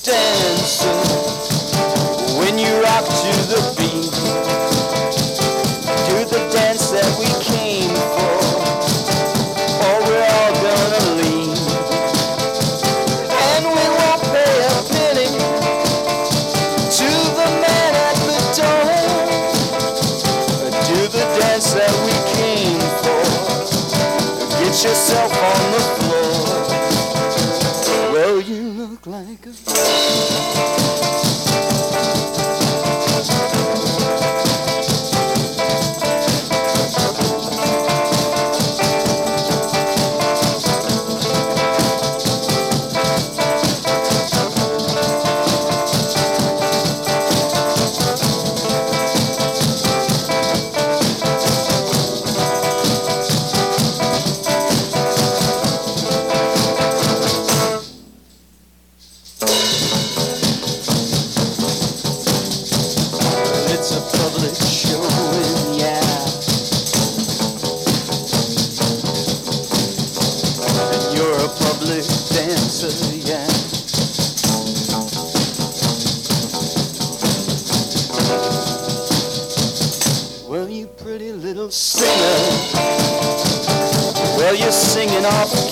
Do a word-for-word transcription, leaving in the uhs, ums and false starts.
dancer. When you rock to the beat, do the dance that we came for, or we're all gonna leave. And we won't pay a penny to the man at the door. Do the dance that we came for. Get yourself on the floor. Well, you look like a It's a public show, and yeah, and you're a public dancer, yeah. Well, you pretty little singer, well, you're singing off